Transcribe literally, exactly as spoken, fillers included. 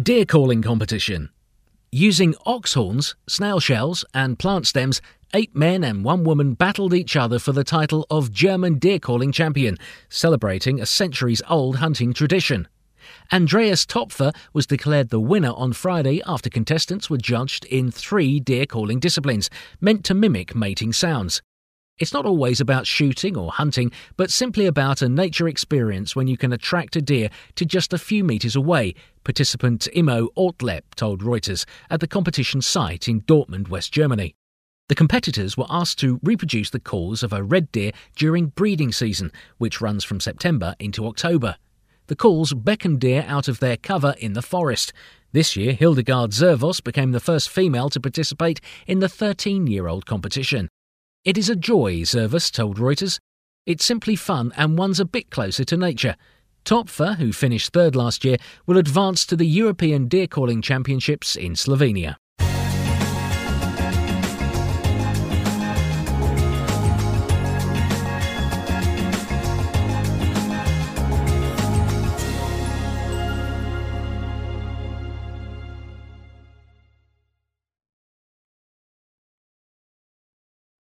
Deer calling competition. Using ox horns, snail shells and plant stems, eight men and one woman battled each other for the title of German deer calling champion, celebrating a centuries-old hunting tradition. Andreas Topfer was declared the winner on Friday after contestants were judged in three deer calling disciplines, meant to mimic mating sounds. It's not always about shooting or hunting, but simply about a nature experience when you can attract a deer to just a few metres away, participant Immo Ortlepp told Reuters at the competition site in Dortmund, West Germany. The competitors were asked to reproduce the calls of a red deer during breeding season, which runs from September into October. The calls beckon deer out of their cover in the forest. This year, Hildegard Zervos became the first female to participate in the thirteen-year-old competition. "It is a joy," Zervos told Reuters. "It's simply fun and one's a bit closer to nature." Topfer, who finished third last year, will advance to the European Deer Calling Championships in Slovenia.